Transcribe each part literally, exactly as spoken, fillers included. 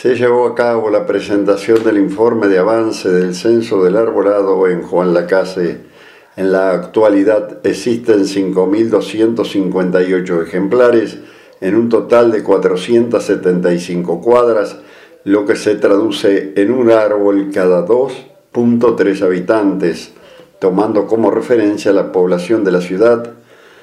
Se llevó a cabo la presentación del informe de avance del censo del arbolado en Juan Lacase. En la actualidad existen cinco mil doscientos cincuenta y ocho ejemplares en un total de cuatrocientas setenta y cinco cuadras, lo que se traduce en un árbol cada dos punto tres habitantes, tomando como referencia la población de la ciudad,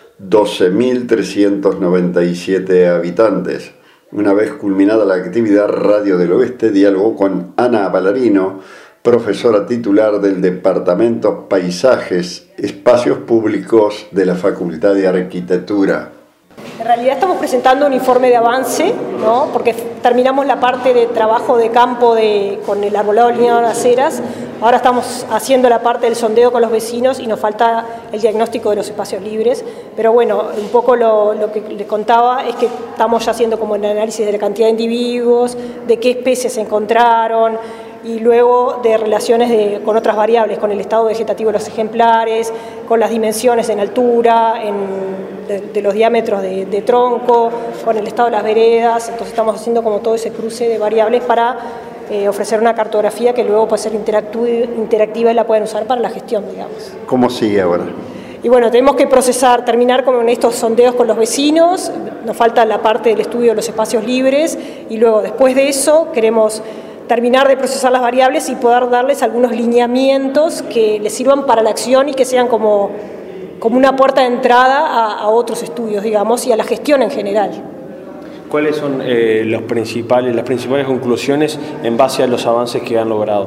doce mil trescientos noventa y siete habitantes. Una vez culminada la actividad, Radio del Oeste dialogó con Ana Ballarino, profesora titular del Departamento Paisajes, Espacios Públicos de la Facultad de Arquitectura. En realidad estamos presentando un informe de avance, ¿no? Porque terminamos la parte de trabajo de campo de, con el arbolado alineado de aceras. Ahora estamos haciendo la parte del sondeo con los vecinos y nos falta el diagnóstico de los espacios libres. Pero bueno, un poco lo, lo que les contaba es que estamos ya haciendo como el análisis de la cantidad de individuos, de qué especies se encontraron, y luego de relaciones de, con otras variables, con el estado vegetativo de los ejemplares, con las dimensiones en altura, en, de, de los diámetros de, de tronco, con el estado de las veredas. Entonces estamos haciendo como todo ese cruce de variables para eh, ofrecer una cartografía que luego puede ser interactiva y la pueden usar para la gestión, digamos. ¿Cómo sigue ahora? Y bueno, tenemos que procesar, terminar con estos sondeos con los vecinos, nos falta la parte del estudio de los espacios libres y luego después de eso queremos terminar de procesar las variables y poder darles algunos lineamientos que les sirvan para la acción y que sean como, como una puerta de entrada a, a otros estudios, digamos, y a la gestión en general. ¿Cuáles son eh, los principales, las principales conclusiones en base a los avances que han logrado?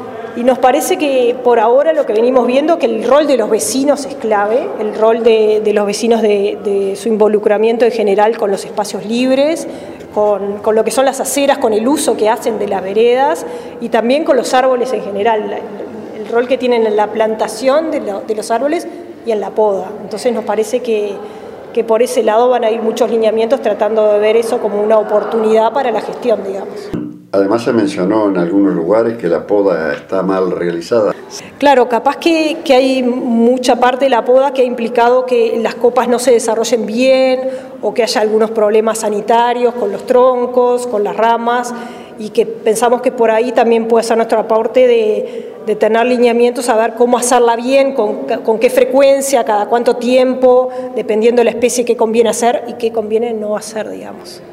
Y nos parece que por ahora lo que venimos viendo, que el rol de los vecinos es clave, el rol de, de los vecinos de, de su involucramiento en general con los espacios libres, Con, con lo que son las aceras, con el uso que hacen de las veredas y también con los árboles en general, el, el rol que tienen en la plantación de, lo, de los árboles y en la poda. Entonces nos parece que, que por ese lado van a ir muchos lineamientos tratando de ver eso como una oportunidad para la gestión, digamos. Además se mencionó en algunos lugares que la poda está mal realizada. Claro, capaz que, que hay mucha parte de la poda que ha implicado que las copas no se desarrollen bien o que haya algunos problemas sanitarios con los troncos, con las ramas, y que pensamos que por ahí también puede ser nuestro aporte de, de tener lineamientos, a ver cómo hacerla bien, con, con qué frecuencia, cada cuánto tiempo, dependiendo de la especie que conviene hacer y qué conviene no hacer, digamos.